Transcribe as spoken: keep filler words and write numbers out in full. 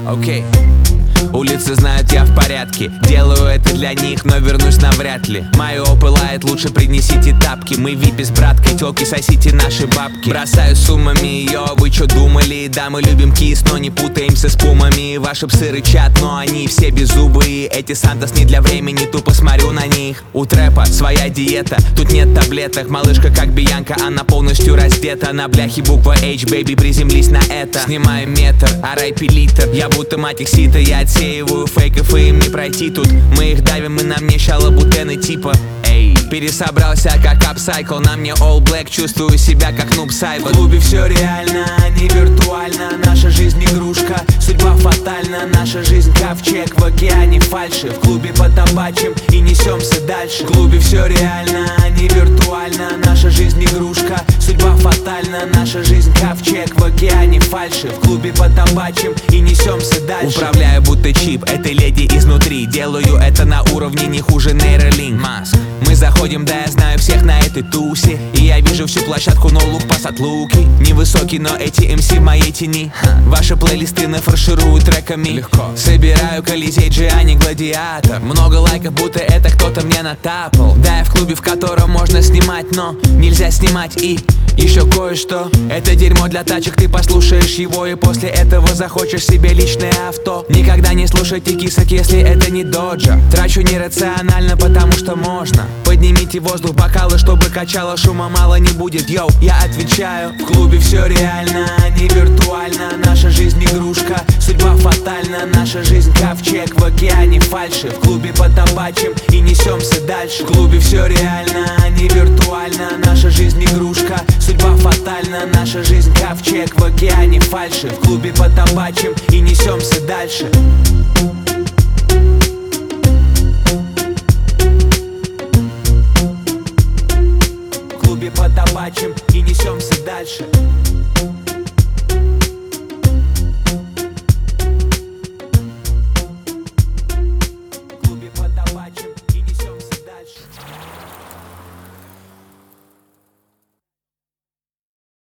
Окей. Улицы знают, я в порядке. Делаю это для них, но вернусь навряд ли. Мое пылает, лучше принесите тапки. Мы випи с браткой, тёлки, сосите наши бабки. Бросаю суммами ее, вы чё думали? Да, мы любим кис, но не путаемся с пумами. Ваши псы рычат, но они все беззубые. Эти Сантос не для времени, тупо смотрю на них. У трэпа своя диета, тут нет таблеток. Малышка как Бьянка, она полностью раздета. На бляхе буква H, baby, приземлись на это. Снимаю метр, арайпи литр. Я будто мать их сита, я отсеиваю фейков, и им не пройти тут. Мы их давим, и на мне шалобутены типа. Эй, пересобрался как апсайкл, на мне all black, чувствую себя как нуб сайбер. В клубе все реально, а не виртуально. Наша жизнь игрушка, судьба фатальна. Наша жизнь ковчег в океане фальши. В клубе потабачим и несемся дальше. В клубе все реально, а не виртуально. Наша жизнь игрушка, судьба фатальна. Наша жизнь ковчег в океане фальши. В клубе потабачим и несемся дальше. Управляю будто чип этой леди изнутри. Делаю это на уровне не хуже нейролинк. Маск. Мы заходим, да я знаю всех на этой тусе. И я вижу всю площадку, но лук пасат луки. Невысокий, но эти эм си в моей тени. Ваши плейлисты нафарширую треками. Легко. Собираю Колизей, Джиани, Гладиатор. Много лайков, будто это кто-то мне натапал. Да, я в клубе, в котором можно снимать, но нельзя снимать и еще кое-что. Это дерьмо для тачек, ты послушаешь его и после этого захочешь себе личное авто. Никогда не слушайте кисок, если это не доджа. Трачу нерационально, потому что можно. Поднимите воздух, бокалы, чтобы качало, шума мало не будет. Йоу, я отвечаю. В клубе все реально, а не виртуально. Наша жизнь игрушка, судьба фатальна. Наша жизнь ковчег в океане фальши. В клубе потабачим и несемся дальше. В клубе все реально, а не виртуально. Наша жизнь игрушка, судьба фатальна. Наша жизнь ковчег в океане фальши. В клубе потабачим и несемся дальше. В клубе потабачим и несемся дальше.